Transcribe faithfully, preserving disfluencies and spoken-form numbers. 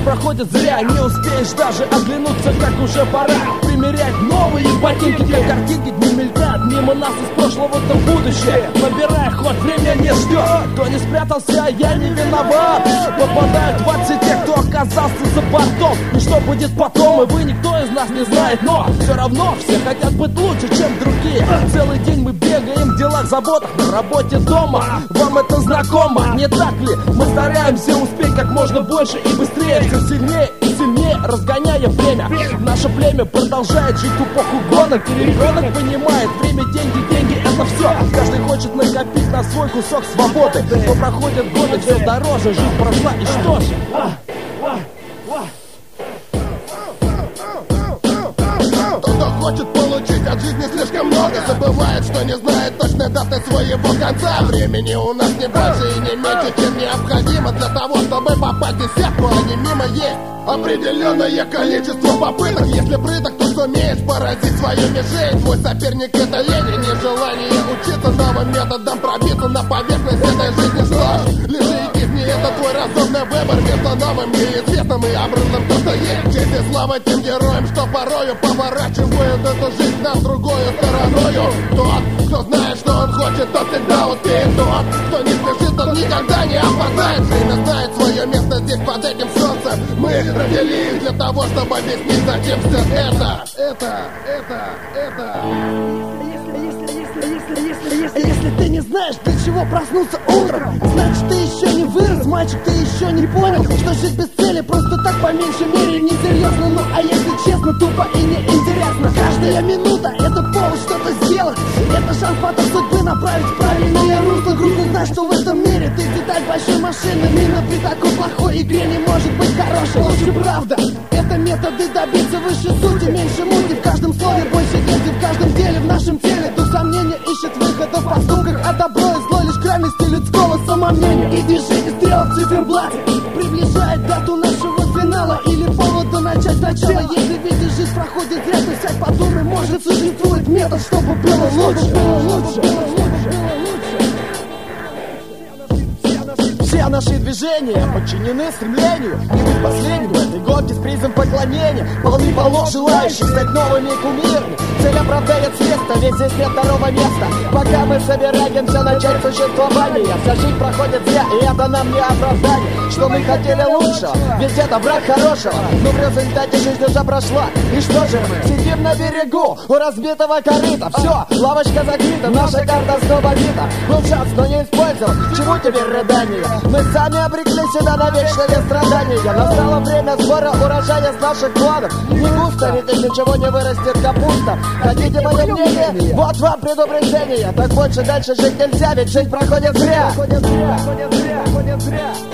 жизнь проходит зря. Не успеешь даже оглянуться, как уже пора примерять новые ботинки. Для картинки дни мелькают мимо нас из прошлого-то будущее. Набирая ход, время не ждет. Кто не спрятался, я не виноват. Попадают в ад все те, кто оказался за бортом. И что будет потом, и вы никто из нас не знает. Но все равно все хотят быть лучше, чем другие. Целый день мы бегаем в делах, заботах, на работе, дома. Вам это знакомо, не так ли? Мы стараемся успеть как можно больше и быстрее. Все сильнее и сильнее, разгоняя время. Наше племя продолжает жить в эпоху гонок. И ребенок понимает, время, деньги, деньги — это все. Каждый хочет накопить на свой кусок свободы. Но проходят годы, все дороже, жизнь прошла, и что же? Кто хочет получить от жизни слишком много, забывает, что не знает точной даты своего конца. Времени у нас не больше и не меньше, чем необходимо для того, чтобы попасть в десятку, а не мимо. Есть определенное количество попыток. Если прыток, то сумеешь поразить свою мишень. Твой соперник — это лень и нежелание учиться новым методом пробиться на поверхность этой жизни. Что ж, лежи и кисни, это твой разумный выбор между новым неизвестным и образом то, что есть. Честь и слава тем героям, что порою поворачивают эту жизнь на другую стороною. Тот, кто знает, что он хочет, тот всегда успеет. Тот, кто не спешит, тот никогда не опоздает. Время знает свое место здесь под этим солнцем. Мы родились для того, чтобы объяснить, зачем все это. Это, это, это. Если ты не знаешь, для чего проснулся утром, значит, ты еще не вырос, мальчик, ты еще не понял, что жить без цели просто так по меньшей мере несерьезно. Ну а если честно, тупо и неинтересно. Каждая минута — это повод что-то сделать. Это шанс потом судьбы направить в правильное русло. Грустно знать, что в этом мире ты деталь большой машины. Мина при такой плохой игре не может быть хорошей. Лучше правда, это методы добиться выше сути. Меньше мути в каждом слове, больше деньги в каждом деле. В нашем теле дух сомнения ищет выхода в поступках, а добро и зло лишь крайности людского самомнения. И движение стрелок в циферблате приближает дату нашего финала или повода начать сначала. Если видишь, жизнь проходит зря, то сядь подумай, может существует метод, чтобы было лучше, было лучше, было лучше, было лучше. Все наши движения подчинены стремлению не быть последним в этой гонке с призом поклонения. Полный полог желающих стать новыми кумирами. Цель оправдает средства, ведь здесь нет второго места. Пока мы собираемся начать существование, вся жизнь проходит зря, и это нам не оправдание. Что мы хотели лучшего, ведь это враг хорошего, но в результате жизнь уже прошла. И что же мы? Сидим на берегу у разбитого корыта. Все, лавочка закрыта, наша карта снова бита. Был шанс, но не использовал, чему теперь рыдание? Мы сами обрекли себя на вечное страдание. Настало время сбора урожая с наших планов. Не густо, ведь из ничего не вырастет капуста. Хотите мое мнение? Вот вам предупреждение. Так больше дальше жить нельзя, ведь жизнь проходит зря. Проходит зря, проходит зря, проходит зря.